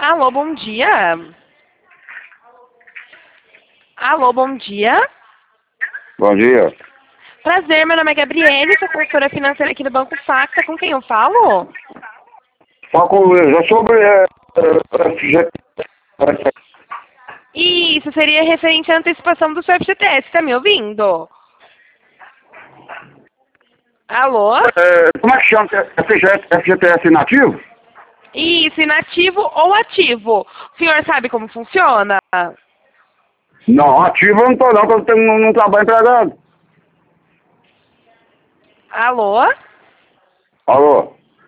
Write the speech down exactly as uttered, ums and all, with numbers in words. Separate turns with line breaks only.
Alô, bom dia. Alô, bom dia.
Bom dia.
Prazer, meu nome é Gabriele, sou consultora financeira aqui do Banco Facta. Com quem eu falo?
Fala com o Luiz, é sobre é, é, F G T S.
Isso seria referente à antecipação do seu F G T S, tá me ouvindo? Alô?
É, como é que chama? F G T S inativo?
Isso, inativo ou ativo? O senhor sabe como funciona?
Não, ativo eu não tô não, porque eu tenho, não, não trabalho empregado.
Alô?
Alô?